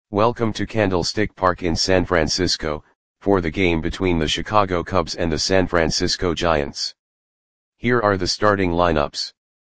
Welcome to Candlestick Park in San Francisco, for the game between the Chicago Cubs and the San Francisco Giants. Here are the starting lineups.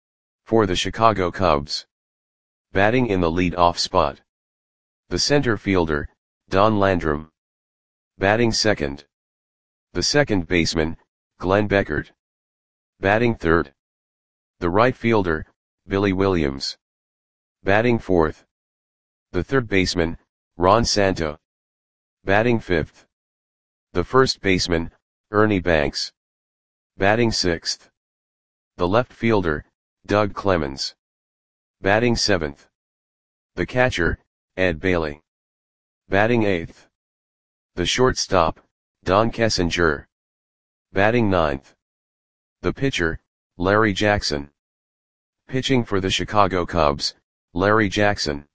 For the Chicago Cubs. Batting in the lead-off spot. The center fielder, Don Landrum. Batting second. The second baseman, Glenn Beckert. Batting third. The right fielder, Billy Williams. Batting fourth. The third baseman, Ron Santo. Batting fifth. The first baseman, Ernie Banks. Batting sixth. The left fielder, Doug Clemens. Batting seventh. The catcher, Ed Bailey. Batting eighth. The shortstop, Don Kessinger. Batting ninth. The pitcher, Larry Jackson. Pitching for the Chicago Cubs, Larry Jackson.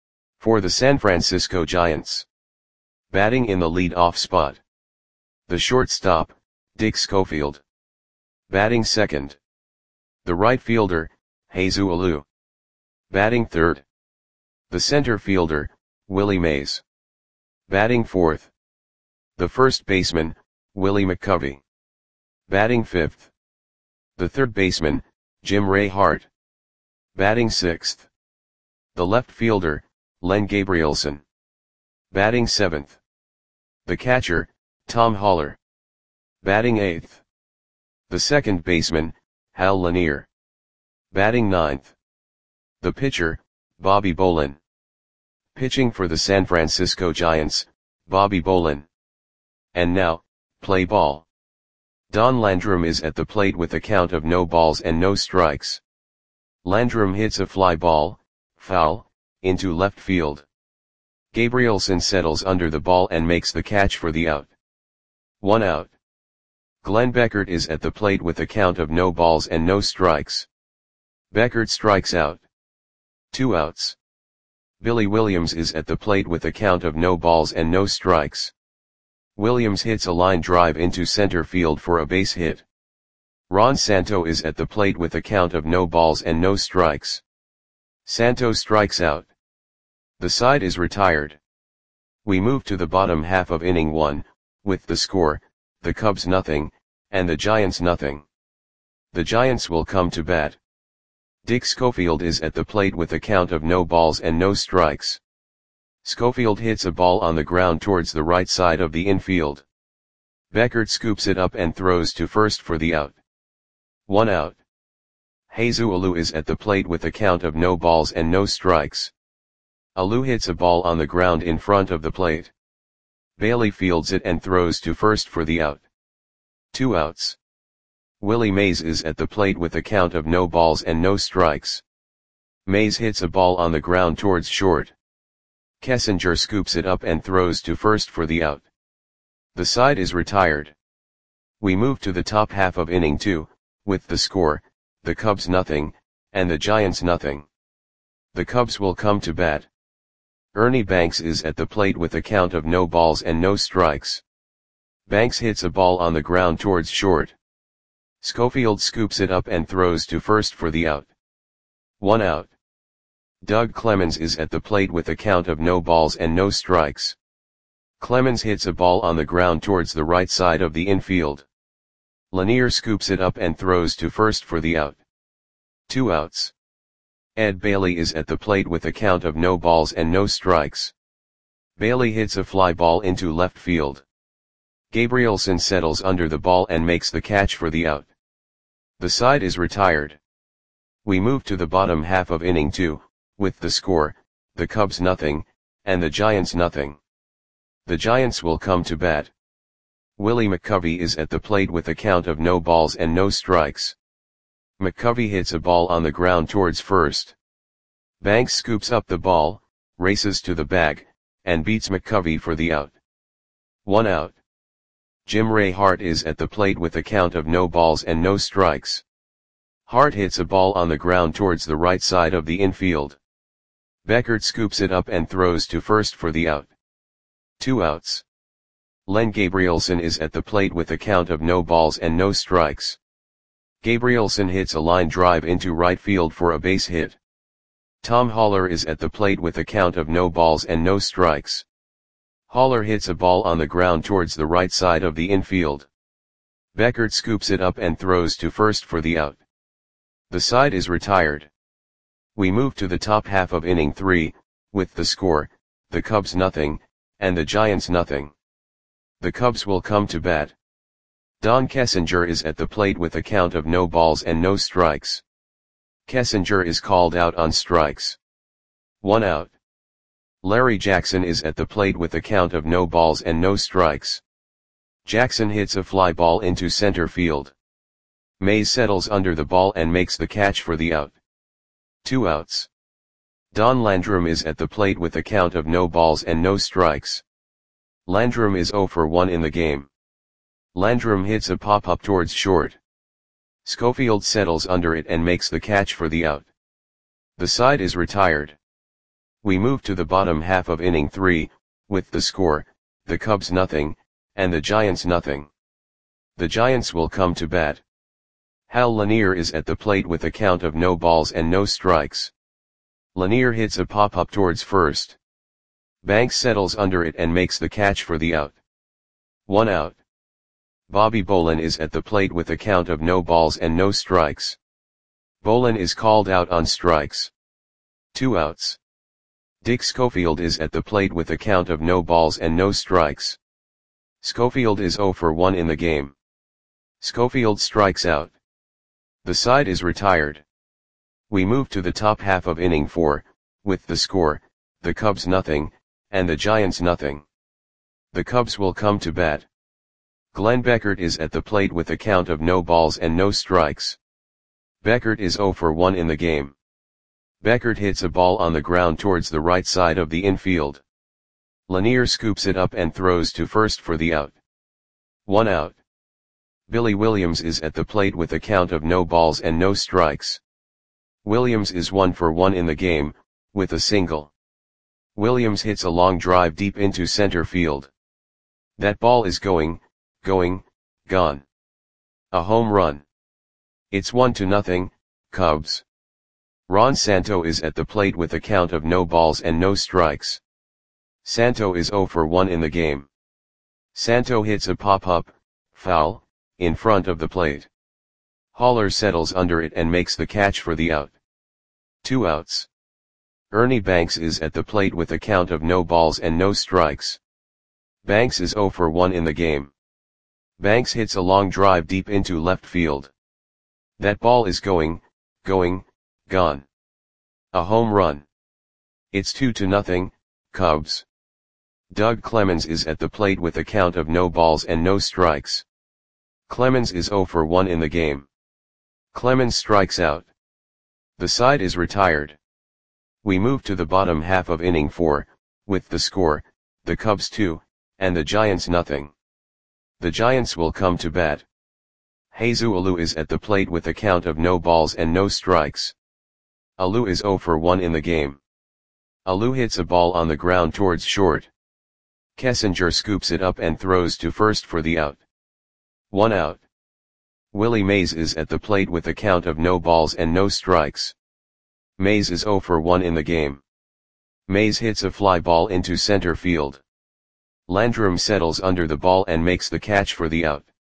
For the San Francisco Giants. Batting in the lead-off spot. The shortstop, Dick Schofield. Batting second. The right fielder, Jesus Alou. Batting third. The center fielder, Willie Mays. Batting fourth. The first baseman, Willie McCovey. Batting fifth. The third baseman, Jim Ray Hart. Batting sixth. The left fielder, Len Gabrielson. Batting seventh. The catcher, Tom Haller. Batting eighth. The second baseman, Hal Lanier. Batting ninth. The pitcher, Bobby Bolin. Pitching for the San Francisco Giants, Bobby Bolin. And now, play ball. Don Landrum is at the plate with a count of no balls and no strikes. Landrum hits a fly ball, foul, into left field. Gabrielson settles under the ball and makes the catch for the out. 1 out. Glenn Beckert is at the plate with a count of no balls and no strikes. Beckert strikes out. 2 outs. Billy Williams is at the plate with a count of no balls and no strikes. Williams hits a line drive into center field for a base hit. Ron Santo is at the plate with a count of no balls and no strikes. Santo strikes out. The side is retired. We move to the bottom half of inning 1, with the score, the Cubs nothing, and the Giants nothing. The Giants will come to bat. Dick Schofield is at the plate with a count of no balls and no strikes. Schofield hits a ball on the ground towards the right side of the infield. Beckert scoops it up and throws to first for the out. 1 out. Jesus Alou is at the plate with a count of no balls and no strikes. Alou hits a ball on the ground in front of the plate. Bailey fields it and throws to first for the out. 2 outs. Willie Mays is at the plate with a count of no balls and no strikes. Mays hits a ball on the ground towards short. Kessinger scoops it up and throws to first for the out. The side is retired. We move to the top half of inning 2, with the score, the Cubs nothing, and the Giants nothing. The Cubs will come to bat. Ernie Banks is at the plate with a count of no balls and no strikes. Banks hits a ball on the ground towards short. Schofield scoops it up and throws to first for the out. 1 out. Doug Clemens is at the plate with a count of no balls and no strikes. Clemens hits a ball on the ground towards the right side of the infield. Lanier scoops it up and throws to first for the out. 2 outs. Ed Bailey is at the plate with a count of no balls and no strikes. Bailey hits a fly ball into left field. Gabrielson settles under the ball and makes the catch for the out. The side is retired. We move to the bottom half of inning 2, with the score, the Cubs nothing, and the Giants nothing. The Giants will come to bat. Willie McCovey is at the plate with a count of no balls and no strikes. McCovey hits a ball on the ground towards first. Banks scoops up the ball, races to the bag, and beats McCovey for the out. 1 out. Jim Ray Hart is at the plate with a count of no balls and no strikes. Hart hits a ball on the ground towards the right side of the infield. Beckert scoops it up and throws to first for the out. 2 outs. Len Gabrielson is at the plate with a count of no balls and no strikes. Gabrielson hits a line drive into right field for a base hit. Tom Haller is at the plate with a count of no balls and no strikes. Haller hits a ball on the ground towards the right side of the infield. Beckert scoops it up and throws to first for the out. The side is retired. We move to the top half of inning 3, with the score, the Cubs nothing, and the Giants nothing. The Cubs will come to bat. Don Kessinger is at the plate with a count of no balls and no strikes. Kessinger is called out on strikes. 1 out. Larry Jackson is at the plate with a count of no balls and no strikes. Jackson hits a fly ball into center field. Mays settles under the ball and makes the catch for the out. 2 outs. Don Landrum is at the plate with a count of no balls and no strikes. Landrum is 0 for 1 in the game. Landrum hits a pop-up towards short. Schofield settles under it and makes the catch for the out. The side is retired. We move to the bottom half of inning 3, with the score, the Cubs nothing, and the Giants nothing. The Giants will come to bat. Hal Lanier is at the plate with a count of no balls and no strikes. Lanier hits a pop-up towards first. Banks settles under it and makes the catch for the out. 1 out. Bobby Bolin is at the plate with a count of no balls and no strikes. Bolin is called out on strikes. 2 outs. Dick Schofield is at the plate with a count of no balls and no strikes. Schofield is 0 for 1 in the game. Schofield strikes out. The side is retired. We move to the top half of inning 4, with the score, the Cubs nothing, and the Giants nothing. The Cubs will come to bat. Glenn Beckert is at the plate with a count of no balls and no strikes. Beckert is 0 for 1 in the game. Beckert hits a ball on the ground towards the right side of the infield. Lanier scoops it up and throws to first for the out. 1 out. Billy Williams is at the plate with a count of no balls and no strikes. Williams is 1 for 1 in the game, with a single. Williams hits a long drive deep into center field. That ball is going, gone. A home run. It's 1-0, Cubs. Ron Santo is at the plate with a count of no balls and no strikes. Santo is 0 for 1 in the game. Santo hits a pop-up, foul, in front of the plate. Haller settles under it and makes the catch for the out. 2 outs. Ernie Banks is at the plate with a count of no balls and no strikes. Banks is 0 for 1 in the game. Banks hits a long drive deep into left field. That ball is going, gone. A home run. It's 2-0, Cubs. Doug Clemens is at the plate with a count of no balls and no strikes. Clemens is 0 for 1 in the game. Clemens strikes out. The side is retired. We move to the bottom half of inning 4, with the score, the Cubs 2, and the Giants nothing. The Giants will come to bat. Jesus Alou is at the plate with a count of no balls and no strikes. Alou is 0 for 1 in the game. Alou hits a ball on the ground towards short. Kessinger scoops it up and throws to first for the out. 1 out. Willie Mays is at the plate with a count of no balls and no strikes. Mays is 0 for 1 in the game. Mays hits a fly ball into center field. Landrum settles under the ball and makes the catch for the out.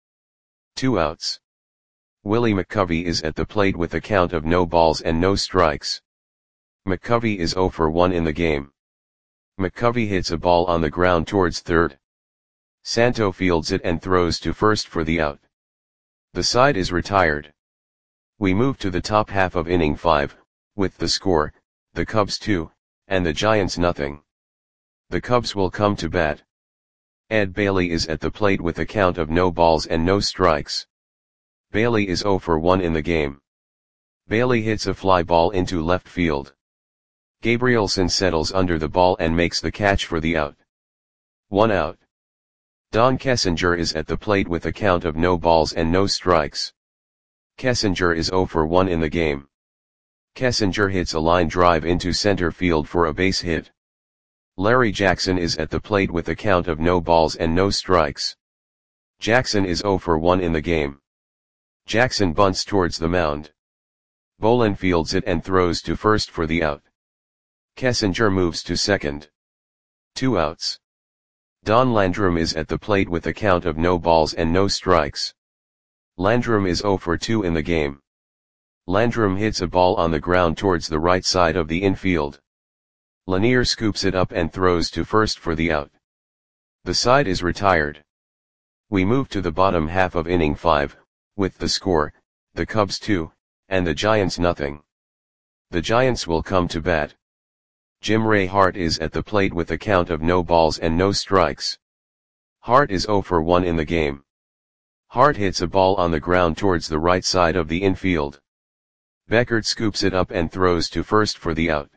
2 outs. Willie McCovey is at the plate with a count of no balls and no strikes. McCovey is 0 for 1 in the game. McCovey hits a ball on the ground towards third. Santo fields it and throws to first for the out. The side is retired. We move to the top half of inning 5, with the score, the Cubs 2, and the Giants nothing. The Cubs will come to bat. Ed Bailey is at the plate with a count of no balls and no strikes. Bailey is 0 for 1 in the game. Bailey hits a fly ball into left field. Gabrielson settles under the ball and makes the catch for the out. 1 out. Don Kessinger is at the plate with a count of no balls and no strikes. Kessinger is 0 for 1 in the game. Kessinger hits a line drive into center field for a base hit. Larry Jackson is at the plate with a count of no balls and no strikes. Jackson is 0 for 1 in the game. Jackson bunts towards the mound. Bolin fields it and throws to first for the out. Kessinger moves to second. 2 outs. Don Landrum is at the plate with a count of no balls and no strikes. Landrum is 0 for 2 in the game. Landrum hits a ball on the ground towards the right side of the infield. Lanier scoops it up and throws to first for the out. The side is retired. We move to the bottom half of inning 5, with the score, the Cubs 2, and the Giants nothing. The Giants will come to bat. Jim Ray Hart is at the plate with a count of no balls and no strikes. Hart is 0 for 1 in the game. Hart hits a ball on the ground towards the right side of the infield. Beckert scoops it up and throws to first for the out.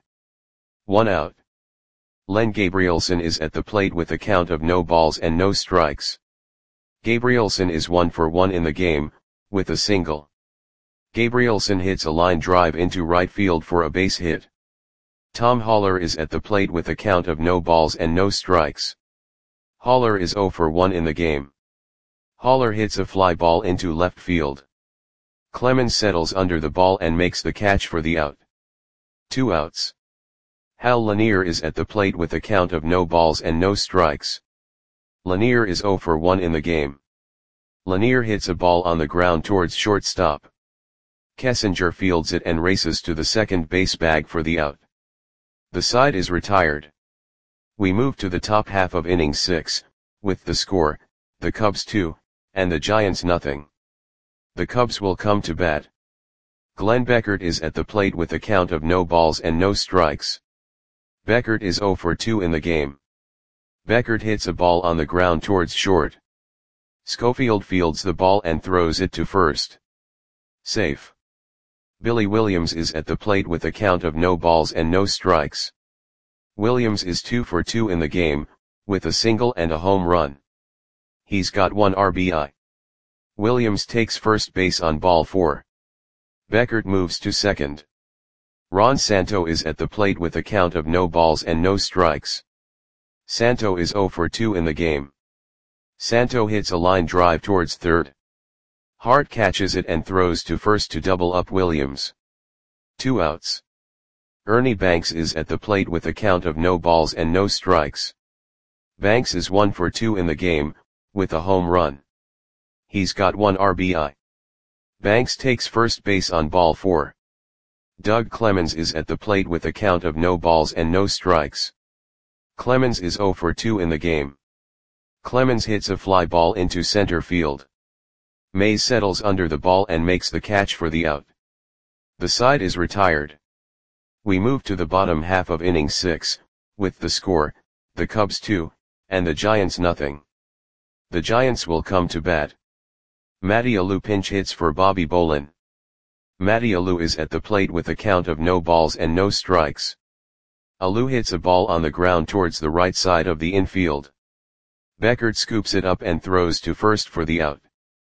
1 out. Len Gabrielson is at the plate with a count of no balls and no strikes. Gabrielson is 1 for 1 in the game, with a single. Gabrielson hits a line drive into right field for a base hit. Tom Haller is at the plate with a count of no balls and no strikes. Haller is 0 for 1 in the game. Haller hits a fly ball into left field. Clemens settles under the ball and makes the catch for the out. 2 outs. Hal Lanier is at the plate with a count of no balls and no strikes. Lanier is 0 for 1 in the game. Lanier hits a ball on the ground towards shortstop. Kessinger fields it and races to the second base bag for the out. The side is retired. We move to the top half of inning 6, with the score, the Cubs 2, and the Giants nothing. The Cubs will come to bat. Glenn Beckert is at the plate with a count of no balls and no strikes. Beckert is 0 for 2 in the game. Beckert hits a ball on the ground towards short. Schofield fields the ball and throws it to first. Safe. Billy Williams is at the plate with a count of no balls and no strikes. Williams is 2 for 2 in the game, with a single and a home run. He's got 1 RBI. Williams takes first base on ball 4. Beckert moves to second. Ron Santo is at the plate with a count of no balls and no strikes. Santo is 0 for 2 in the game. Santo hits a line drive towards third. Hart catches it and throws to first to double up Williams. 2 outs. Ernie Banks is at the plate with a count of no balls and no strikes. Banks is 1 for 2 in the game, with a home run. He's got 1 RBI. Banks takes first base on ball 4. Doug Clemens is at the plate with a count of no balls and no strikes. Clemens is 0 for 2 in the game. Clemens hits a fly ball into center field. Mays settles under the ball and makes the catch for the out. The side is retired. We move to the bottom half of inning 6, with the score, the Cubs 2, and the Giants nothing. The Giants will come to bat. Matty Alou pinch hits for Bobby Bolin. Matty Alou is at the plate with a count of no balls and no strikes. Alou hits a ball on the ground towards the right side of the infield. Beckert scoops it up and throws to first for the out.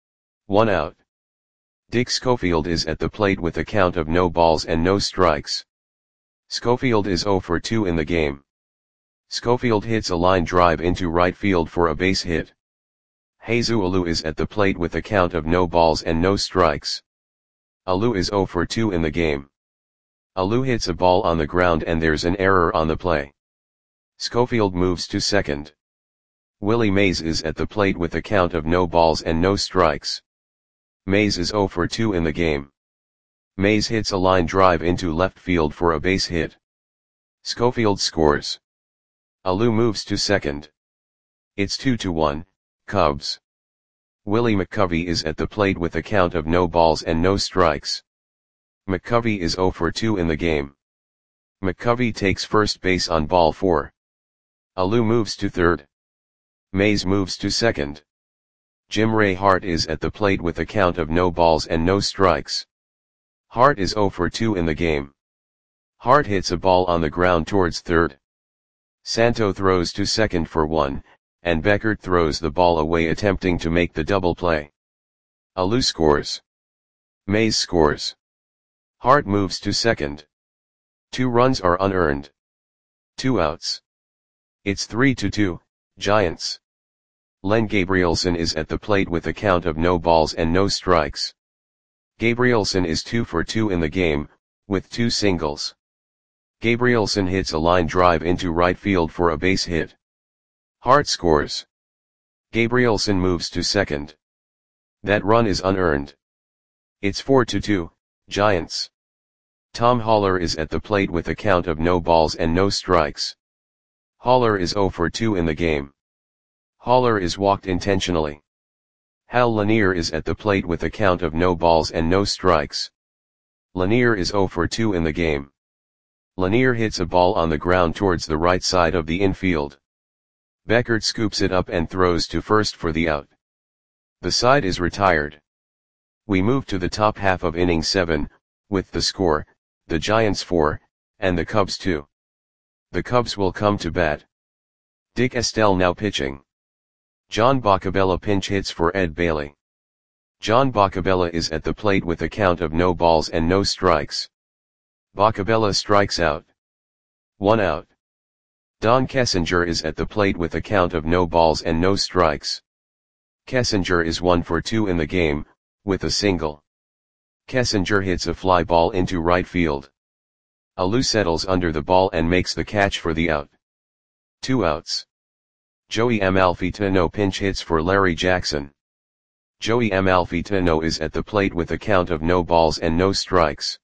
1 out. Dick Schofield is at the plate with a count of no balls and no strikes. Schofield is 0 for 2 in the game. Schofield hits a line drive into right field for a base hit. Jesus Alou is at the plate with a count of no balls and no strikes. Alou is 0 for 2 in the game. Alou hits a ball on the ground and there's an error on the play. Schofield moves to second. Willie Mays is at the plate with a count of no balls and no strikes. Mays is 0 for 2 in the game. Mays hits a line drive into left field for a base hit. Schofield scores. Alou moves to second. It's 2-1, Cubs. Willie McCovey is at the plate with a count of no balls and no strikes. McCovey is 0 for 2 in the game. McCovey takes first base on ball 4. Alou moves to third. Mays moves to second. Jim Ray Hart is at the plate with a count of no balls and no strikes. Hart is 0 for 2 in the game. Hart hits a ball on the ground towards third. Santo throws to second for 1, and Beckert throws the ball away attempting to make the double play. Alou scores. Mays scores. Hart moves to second. 2 runs are unearned. 2 outs. It's 3-2, Giants. Len Gabrielson is at the plate with a count of no balls and no strikes. Gabrielson is 2 for 2 in the game, with 2 singles. Gabrielson hits a line drive into right field for a base hit. Hart scores. Gabrielson moves to second. That run is unearned. It's 4-2, Giants. Tom Haller is at the plate with a count of no balls and no strikes. Haller is 0 for 2 in the game. Haller is walked intentionally. Hal Lanier is at the plate with a count of no balls and no strikes. Lanier is 0 for 2 in the game. Lanier hits a ball on the ground towards the right side of the infield. Beckert scoops it up and throws to first for the out. The side is retired. We move to the top half of inning 7, with the score, the Giants 4, and the Cubs 2. The Cubs will come to bat. Dick Estelle now pitching. John Boccabella pinch hits for Ed Bailey. John Boccabella is at the plate with a count of no balls and no strikes. Boccabella strikes out. 1 out. Don Kessinger is at the plate with a count of no balls and no strikes. Kessinger is 1 for 2 in the game, with a single. Kessinger hits a fly ball into right field. Alou settles under the ball and makes the catch for the out. 2 outs. Joey Amalfitano pinch hits for Larry Jackson. Joey Amalfitano is at the plate with a count of no balls and no strikes.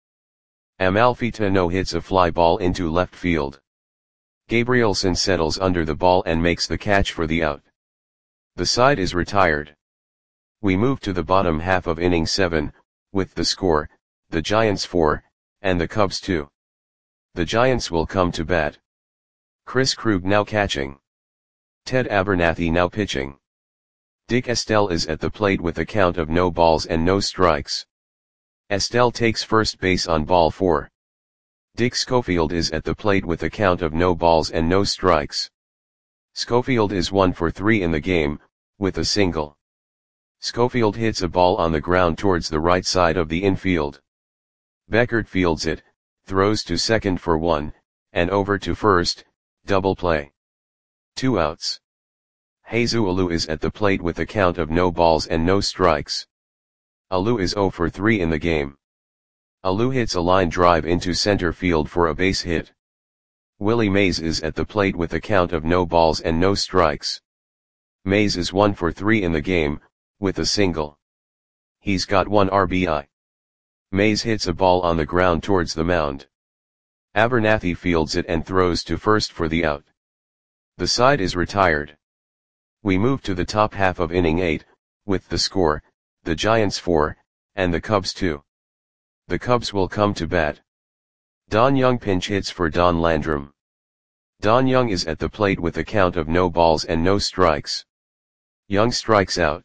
Amalfitano hits a fly ball into left field. Gabrielson settles under the ball and makes the catch for the out. The side is retired. We move to the bottom half of inning 7, with the score, the Giants 4, and the Cubs 2. The Giants will come to bat. Chris Krug now catching. Ted Abernathy now pitching. Dick Estelle is at the plate with a count of no balls and no strikes. Estelle takes first base on ball 4. Dick Schofield is at the plate with a count of no balls and no strikes. Schofield is 1 for 3 in the game, with a single. Schofield hits a ball on the ground towards the right side of the infield. Beckert fields it, throws to second for 1, and over to first, double play. 2 outs. Jesus Alou is at the plate with a count of no balls and no strikes. Alou is 0 for 3 in the game. Alou hits a line drive into center field for a base hit. Willie Mays is at the plate with a count of no balls and no strikes. Mays is 1 for 3 in the game, with a single. He's got 1 RBI. Mays hits a ball on the ground towards the mound. Abernathy fields it and throws to first for the out. The side is retired. We move to the top half of inning 8, with the score, the Giants 4, and the Cubs 2. The Cubs will come to bat. Don Young pinch hits for Don Landrum. Don Young is at the plate with a count of no balls and no strikes. Young strikes out.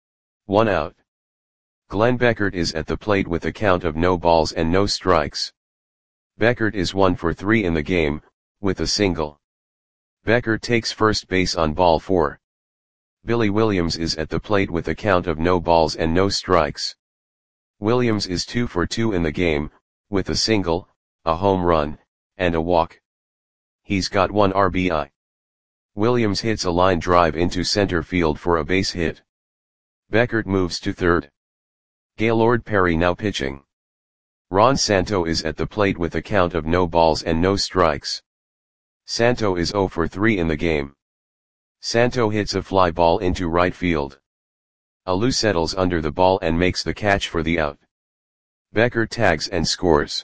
1 out. Glenn Beckert is at the plate with a count of no balls and no strikes. Beckert is 1 for 3 in the game, with a single. Beckert takes first base on ball 4. Billy Williams is at the plate with a count of no balls and no strikes. Williams is 2 for 2 in the game, with a single, a home run, and a walk. He's got 1 RBI. Williams hits a line drive into center field for a base hit. Beckert moves to third. Gaylord Perry now pitching. Ron Santo is at the plate with a count of no balls and no strikes. Santo is 0 for 3 in the game. Santo hits a fly ball into right field. Alou settles under the ball and makes the catch for the out. Beckert tags and scores.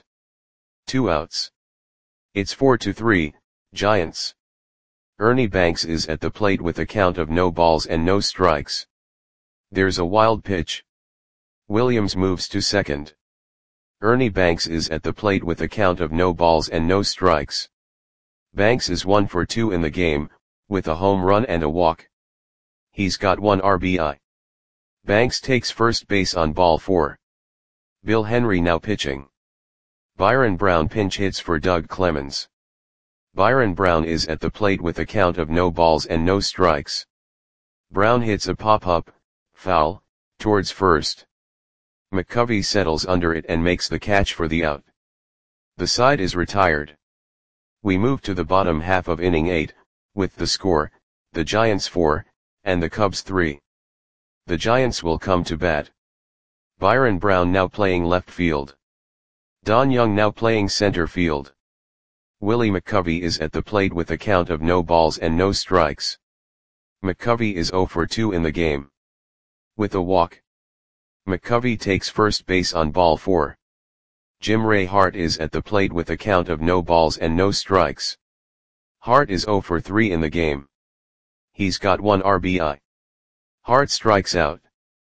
2 outs. It's 4-3, Giants. Ernie Banks is at the plate with a count of no balls and no strikes. There's a wild pitch. Williams moves to second. Ernie Banks is at the plate with a count of no balls and no strikes. Banks is 1 for 2 in the game, with a home run and a walk. He's got 1 RBI. Banks takes first base on ball 4. Bill Henry now pitching. Byron Brown pinch hits for Doug Clemens. Byron Brown is at the plate with a count of no balls and no strikes. Brown hits a pop-up, foul, towards first. McCovey settles under it and makes the catch for the out. The side is retired. We move to the bottom half of inning 8, with the score, the Giants 4, and the Cubs 3. The Giants will come to bat. Byron Brown now playing left field. Don Young now playing center field. Willie McCovey is at the plate with a count of no balls and no strikes. McCovey is 0 for 2 in the game. With a walk. McCovey takes first base on ball 4. Jim Ray Hart is at the plate with a count of no balls and no strikes. Hart is 0 for 3 in the game. He's got 1 RBI. Hart strikes out.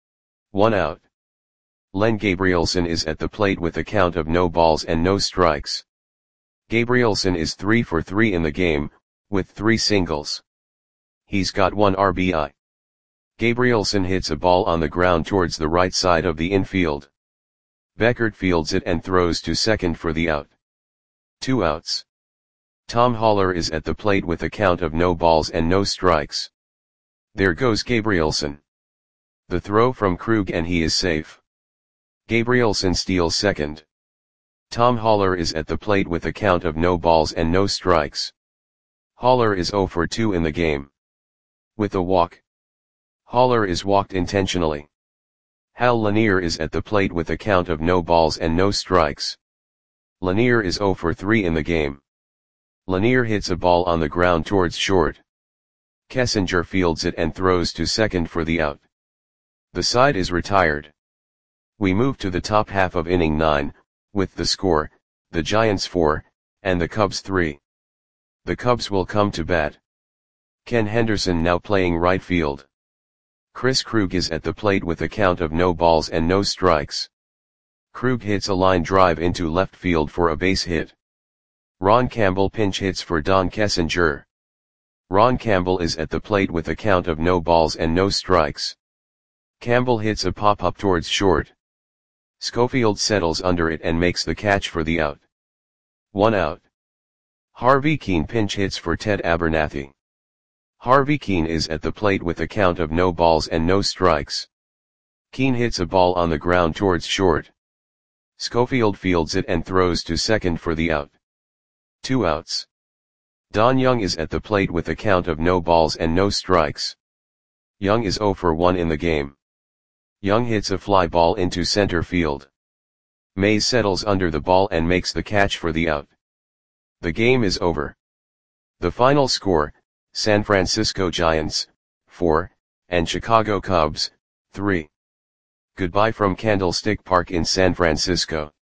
1 out. Len Gabrielson is at the plate with a count of no balls and no strikes. Gabrielson is 3 for 3 in the game, with 3 singles. He's got 1 RBI. Gabrielson hits a ball on the ground towards the right side of the infield. Beckert fields it and throws to second for the out. 2 outs. Tom Haller is at the plate with a count of no balls and no strikes. There goes Gabrielson. The throw from Krug and he is safe. Gabrielson steals second. Tom Haller is at the plate with a count of no balls and no strikes. Haller is 0 for 2 in the game. With a walk. Haller is walked intentionally. Hal Lanier is at the plate with a count of no balls and no strikes. Lanier is 0 for 3 in the game. Lanier hits a ball on the ground towards short. Kessinger fields it and throws to second for the out. The side is retired. We move to the top half of inning 9, with the score, the Giants 4, and the Cubs 3. The Cubs will come to bat. Ken Henderson now playing right field. Chris Krug is at the plate with a count of no balls and no strikes. Krug hits a line drive into left field for a base hit. Ron Campbell pinch hits for Don Kessinger. Ron Campbell is at the plate with a count of no balls and no strikes. Campbell hits a pop-up towards short. Schofield settles under it and makes the catch for the out. 1 out. Harvey Keene pinch hits for Ted Abernathy. Harvey Keene is at the plate with a count of no balls and no strikes. Keene hits a ball on the ground towards short. Schofield fields it and throws to second for the out. 2 outs. Don Young is at the plate with a count of no balls and no strikes. Young is 0 for 1 in the game. Young hits a fly ball into center field. Mays settles under the ball and makes the catch for the out. The game is over. The final score, San Francisco Giants, 4, and Chicago Cubs, 3. Goodbye from Candlestick Park in San Francisco.